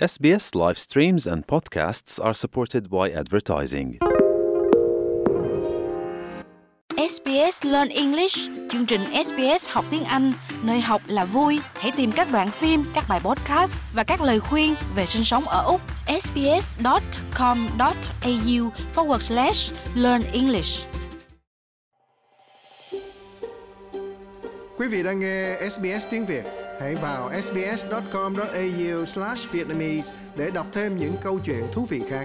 SBS live streams and podcasts are supported by advertising. SBS Learn English, chương trình SBS học tiếng Anh, nơi học là vui. Hãy tìm các đoạn phim, các bài podcast và các lời khuyên về sinh sống ở Úc. sbs.com.au/learn English. Quý vị đang nghe SBS tiếng Việt. Hãy vào sbs.com.au/Vietnamese để đọc thêm những câu chuyện thú vị khác.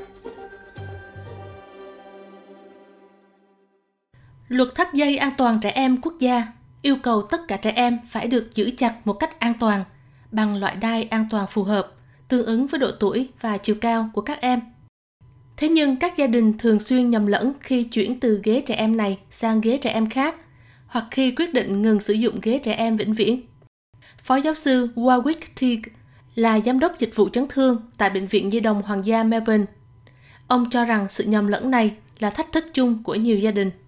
Luật thắt dây an toàn trẻ em quốc gia yêu cầu tất cả trẻ em phải được giữ chặt một cách an toàn bằng loại đai an toàn phù hợp, tương ứng với độ tuổi và chiều cao của các em. Thế nhưng các gia đình thường xuyên nhầm lẫn khi chuyển từ ghế trẻ em này sang ghế trẻ em khác, hoặc khi quyết định ngừng sử dụng ghế trẻ em vĩnh viễn. Phó giáo sư Warwick Teague là giám đốc dịch vụ chấn thương tại Bệnh viện Nhi đồng Hoàng gia Melbourne. Ông cho rằng sự nhầm lẫn này là thách thức chung của nhiều gia đình.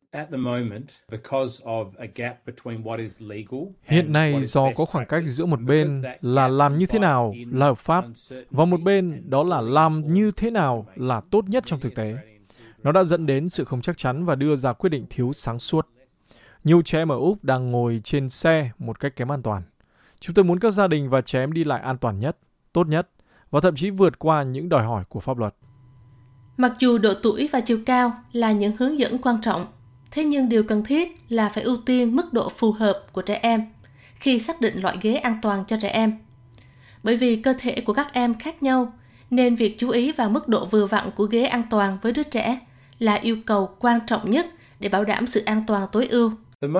Hiện nay, do có khoảng cách giữa một bên là làm như thế nào là hợp pháp, và một bên đó là làm như thế nào là tốt nhất trong thực tế, nó đã dẫn đến sự không chắc chắn và đưa ra quyết định thiếu sáng suốt. Nhiều trẻ em ở Úc đang ngồi trên xe một cách kém an toàn. Chúng tôi muốn các gia đình và trẻ em đi lại an toàn nhất, tốt nhất, và thậm chí vượt qua những đòi hỏi của pháp luật. Mặc dù độ tuổi và chiều cao là những hướng dẫn quan trọng, thế nhưng điều cần thiết là phải ưu tiên mức độ phù hợp của trẻ em khi xác định loại ghế an toàn cho trẻ em. Bởi vì cơ thể của các em khác nhau, nên việc chú ý vào mức độ vừa vặn của ghế an toàn với đứa trẻ là yêu cầu quan trọng nhất để bảo đảm sự an toàn tối ưu.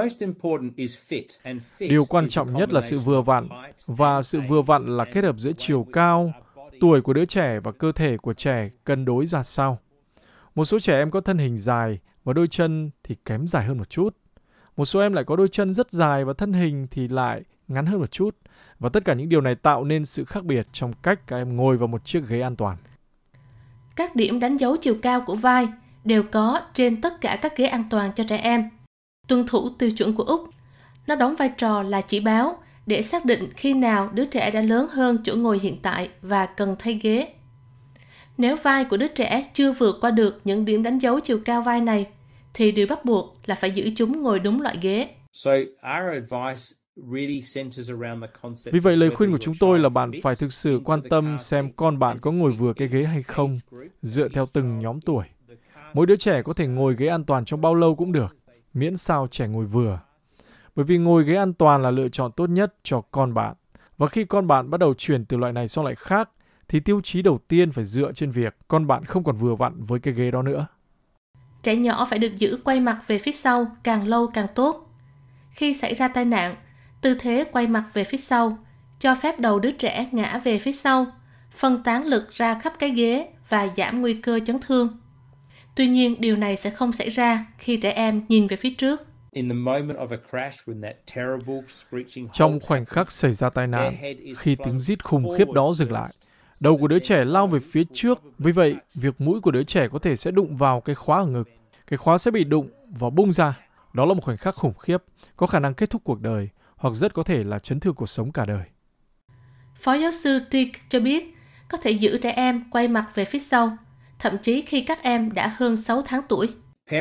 Điều quan trọng nhất là sự vừa vặn, và sự vừa vặn là kết hợp giữa chiều cao, tuổi của đứa trẻ và cơ thể của trẻ cân đối ra sao. Một số trẻ em có thân hình dài và đôi chân thì kém dài hơn một chút. Một số em lại có đôi chân rất dài và thân hình thì lại ngắn hơn một chút. Và tất cả những điều này tạo nên sự khác biệt trong cách các em ngồi vào một chiếc ghế an toàn. Các điểm đánh dấu chiều cao của vai đều có trên tất cả các ghế an toàn cho trẻ em. Tuân thủ tiêu chuẩn của Úc, nó đóng vai trò là chỉ báo để xác định khi nào đứa trẻ đã lớn hơn chỗ ngồi hiện tại và cần thay ghế. Nếu vai của đứa trẻ chưa vượt qua được những điểm đánh dấu chiều cao vai này, thì điều bắt buộc là phải giữ chúng ngồi đúng loại ghế. Vì vậy, lời khuyên của chúng tôi là bạn phải thực sự quan tâm xem con bạn có ngồi vừa cái ghế hay không, dựa theo từng nhóm tuổi. Mỗi đứa trẻ có thể ngồi ghế an toàn trong bao lâu cũng được, miễn sao trẻ ngồi vừa. Bởi vì ngồi ghế an toàn là lựa chọn tốt nhất cho con bạn. Và khi con bạn bắt đầu chuyển từ loại này sang loại khác, thì tiêu chí đầu tiên phải dựa trên việc con bạn không còn vừa vặn với cái ghế đó nữa. Trẻ nhỏ phải được giữ quay mặt về phía sau càng lâu càng tốt. Khi xảy ra tai nạn, tư thế quay mặt về phía sau cho phép đầu đứa trẻ ngã về phía sau, phân tán lực ra khắp cái ghế và giảm nguy cơ chấn thương. Tuy nhiên, điều này sẽ không xảy ra khi trẻ em nhìn về phía trước. Trong khoảnh khắc xảy ra tai nạn, khi tiếng rít khủng khiếp đó dừng lại, đầu của đứa trẻ lao về phía trước. Vì vậy, việc mũi của đứa trẻ có thể sẽ đụng vào cái khóa ở ngực. Cái khóa sẽ bị đụng và bung ra. Đó là một khoảnh khắc khủng khiếp, có khả năng kết thúc cuộc đời, hoặc rất có thể là chấn thương cuộc sống cả đời. Phó giáo sư Teague cho biết, có thể giữ trẻ em quay mặt về phía sau, thậm chí khi các em đã hơn 6 tháng tuổi.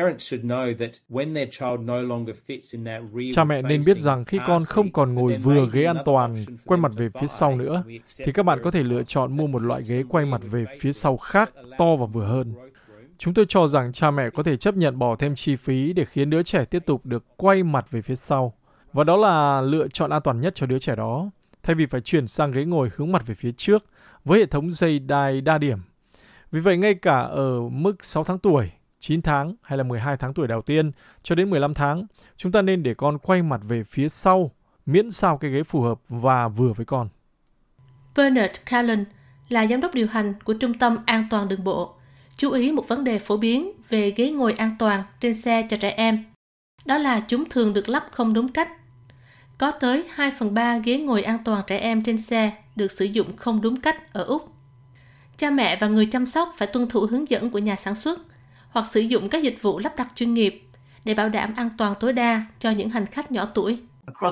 Cha mẹ nên biết rằng khi con không còn ngồi vừa ghế an toàn, quay mặt về phía sau nữa, thì các bạn có thể lựa chọn mua một loại ghế quay mặt về phía sau khác, to và vừa hơn. Chúng tôi cho rằng cha mẹ có thể chấp nhận bỏ thêm chi phí để khiến đứa trẻ tiếp tục được quay mặt về phía sau. Và đó là lựa chọn an toàn nhất cho đứa trẻ đó, thay vì phải chuyển sang ghế ngồi hướng mặt về phía trước với hệ thống dây đai đa điểm. Vì vậy, ngay cả ở mức 6 tháng tuổi, 9 tháng hay là 12 tháng tuổi đầu tiên cho đến 15 tháng, chúng ta nên để con quay mặt về phía sau, miễn sao cái ghế phù hợp và vừa với con. Bernard Callan là giám đốc điều hành của Trung tâm An toàn đường bộ, chú ý một vấn đề phổ biến về ghế ngồi an toàn trên xe cho trẻ em. Đó là chúng thường được lắp không đúng cách. Có tới 2/3 ghế ngồi an toàn trẻ em trên xe được sử dụng không đúng cách ở Úc. Cha mẹ và người chăm sóc phải tuân thủ hướng dẫn của nhà sản xuất hoặc sử dụng các dịch vụ lắp đặt chuyên nghiệp để bảo đảm an toàn tối đa cho những hành khách nhỏ tuổi.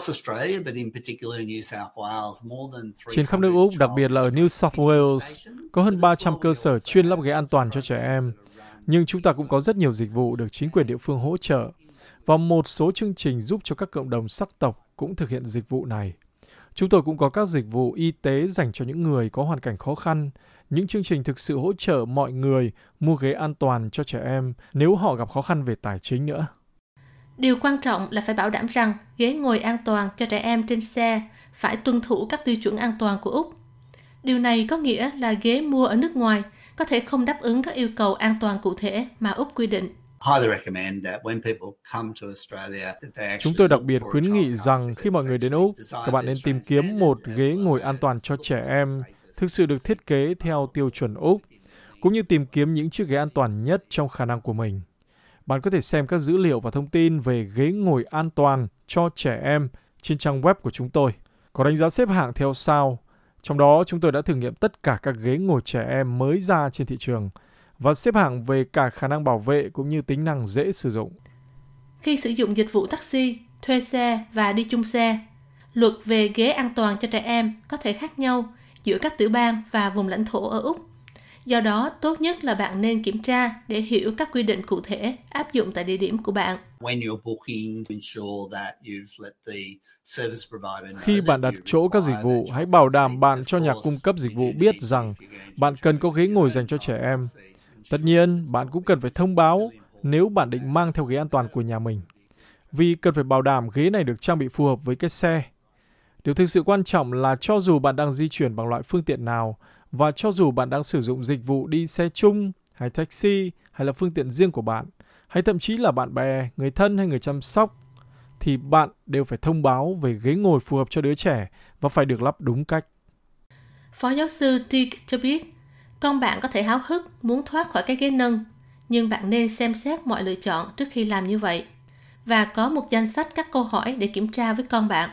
Trên khắp nước Úc, đặc biệt là ở New South Wales, Có hơn 300 cơ sở chuyên lắp ghế an toàn cho trẻ em, nhưng chúng ta cũng có rất nhiều dịch vụ được chính quyền địa phương hỗ trợ, và một số chương trình giúp cho các cộng đồng sắc tộc cũng thực hiện dịch vụ này. Chúng tôi cũng có các dịch vụ y tế dành cho những người có hoàn cảnh khó khăn, những chương trình thực sự hỗ trợ mọi người mua ghế an toàn cho trẻ em nếu họ gặp khó khăn về tài chính nữa. Điều quan trọng là phải bảo đảm rằng ghế ngồi an toàn cho trẻ em trên xe phải tuân thủ các tiêu chuẩn an toàn của Úc. Điều này có nghĩa là ghế mua ở nước ngoài có thể không đáp ứng các yêu cầu an toàn cụ thể mà Úc quy định. Chúng tôi đặc biệt khuyến nghị rằng khi mọi người đến Úc, các bạn nên tìm kiếm một ghế ngồi an toàn cho trẻ em thực sự được thiết kế theo tiêu chuẩn Úc, cũng như tìm kiếm những chiếc ghế an toàn nhất trong khả năng của mình. Bạn có thể xem các dữ liệu và thông tin về ghế ngồi an toàn cho trẻ em trên trang web của chúng tôi. Có đánh giá xếp hạng theo sao. Trong đó, chúng tôi đã thử nghiệm tất cả các ghế ngồi trẻ em mới ra trên thị trường và xếp hạng về cả khả năng bảo vệ cũng như tính năng dễ sử dụng. Khi sử dụng dịch vụ taxi, thuê xe và đi chung xe, luật về ghế an toàn cho trẻ em có thể khác nhau giữa các tiểu bang và vùng lãnh thổ ở Úc. Do đó, tốt nhất là bạn nên kiểm tra để hiểu các quy định cụ thể áp dụng tại địa điểm của bạn. Khi bạn đặt chỗ các dịch vụ, hãy bảo đảm bạn cho nhà cung cấp dịch vụ biết rằng bạn cần có ghế ngồi dành cho trẻ em. Tất nhiên, bạn cũng cần phải thông báo nếu bạn định mang theo ghế an toàn của nhà mình, vì cần phải bảo đảm ghế này được trang bị phù hợp với cái xe. Điều thực sự quan trọng là cho dù bạn đang di chuyển bằng loại phương tiện nào, và cho dù bạn đang sử dụng dịch vụ đi xe chung, hay taxi, hay là phương tiện riêng của bạn, hay thậm chí là bạn bè, người thân hay người chăm sóc, thì bạn đều phải thông báo về ghế ngồi phù hợp cho đứa trẻ và phải được lắp đúng cách. Phó giáo sư Dick cho biết, con bạn có thể háo hức muốn thoát khỏi cái ghế nâng, nhưng bạn nên xem xét mọi lựa chọn trước khi làm như vậy, và có một danh sách các câu hỏi để kiểm tra với con bạn.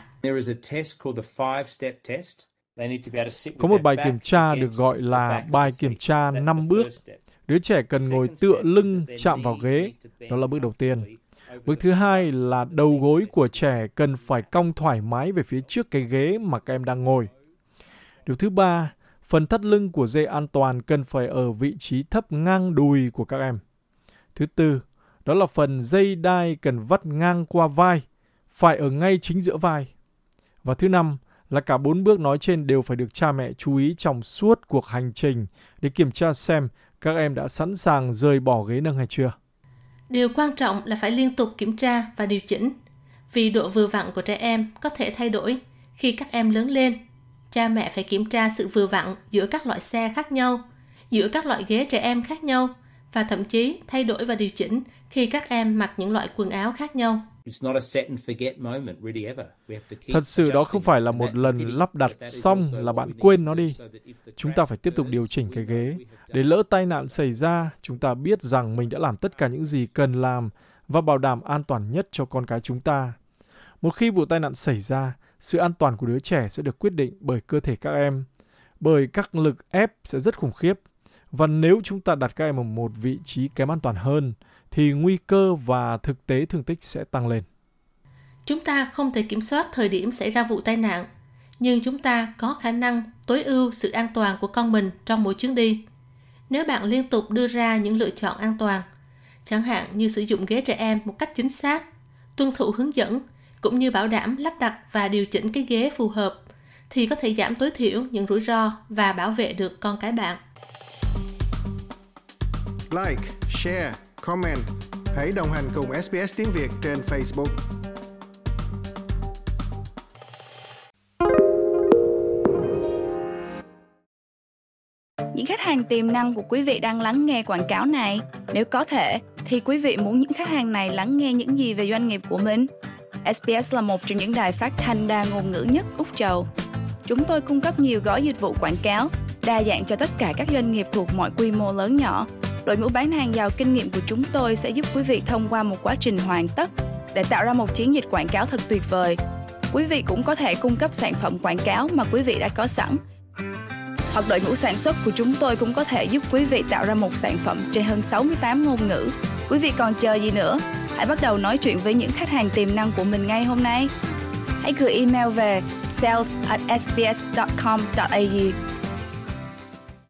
Có một bài kiểm tra được gọi là bài kiểm tra 5 bước. Đứa trẻ cần ngồi tựa lưng chạm vào ghế, đó là bước đầu tiên. Bước thứ hai là đầu gối của trẻ cần phải cong thoải mái về phía trước cái ghế mà các em đang ngồi. Điều thứ ba, phần thắt lưng của dây an toàn cần phải ở vị trí thấp ngang đùi của các em. Thứ tư, đó là phần dây đai cần vắt ngang qua vai, phải ở ngay chính giữa vai. Và thứ năm là cả 4 bước nói trên đều phải được cha mẹ chú ý trong suốt cuộc hành trình để kiểm tra xem các em đã sẵn sàng rời bỏ ghế nâng hay chưa. Điều quan trọng là phải liên tục kiểm tra và điều chỉnh, vì độ vừa vặn của trẻ em có thể thay đổi khi các em lớn lên. Cha mẹ phải kiểm tra sự vừa vặn giữa các loại xe khác nhau, giữa các loại ghế trẻ em khác nhau, và thậm chí thay đổi và điều chỉnh khi các em mặc những loại quần áo khác nhau. Thật sự đó không phải là một lần lắp đặt xong là bạn quên nó đi. Chúng ta phải tiếp tục điều chỉnh cái ghế. Để lỡ tai nạn xảy ra, chúng ta biết rằng mình đã làm tất cả những gì cần làm và bảo đảm an toàn nhất cho con cái chúng ta. Một khi vụ tai nạn xảy ra, sự an toàn của đứa trẻ sẽ được quyết định bởi cơ thể các em, bởi các lực ép sẽ rất khủng khiếp. Và nếu chúng ta đặt các em ở một vị trí kém an toàn hơn, thì nguy cơ và thực tế thương tích sẽ tăng lên. Chúng ta không thể kiểm soát thời điểm xảy ra vụ tai nạn, nhưng chúng ta có khả năng tối ưu sự an toàn của con mình trong mỗi chuyến đi. Nếu bạn liên tục đưa ra những lựa chọn an toàn, chẳng hạn như sử dụng ghế trẻ em một cách chính xác, tuân thủ hướng dẫn, cũng như bảo đảm lắp đặt và điều chỉnh cái ghế phù hợp, thì có thể giảm tối thiểu những rủi ro và bảo vệ được con cái bạn. Like, share, comment. Hãy đồng hành cùng SBS tiếng Việt trên Facebook. Những khách hàng tiềm năng của quý vị đang lắng nghe quảng cáo này. Nếu có thể, thì quý vị muốn những khách hàng này lắng nghe những gì về doanh nghiệp của mình? SBS là một trong những đài phát thanh đa ngôn ngữ nhất Úc Châu. Chúng tôi cung cấp nhiều gói dịch vụ quảng cáo, đa dạng cho tất cả các doanh nghiệp thuộc mọi quy mô lớn nhỏ. Đội ngũ bán hàng giàu kinh nghiệm của chúng tôi sẽ giúp quý vị thông qua một quá trình hoàn tất để tạo ra một chiến dịch quảng cáo thật tuyệt vời. Quý vị cũng có thể cung cấp sản phẩm quảng cáo mà quý vị đã có sẵn. Hoặc đội ngũ sản xuất của chúng tôi cũng có thể giúp quý vị tạo ra một sản phẩm trên hơn 68 ngôn ngữ. Quý vị còn chờ gì nữa? Hãy bắt đầu nói chuyện với những khách hàng tiềm năng của mình ngay hôm nay. Hãy gửi email về sales@sbs.com.au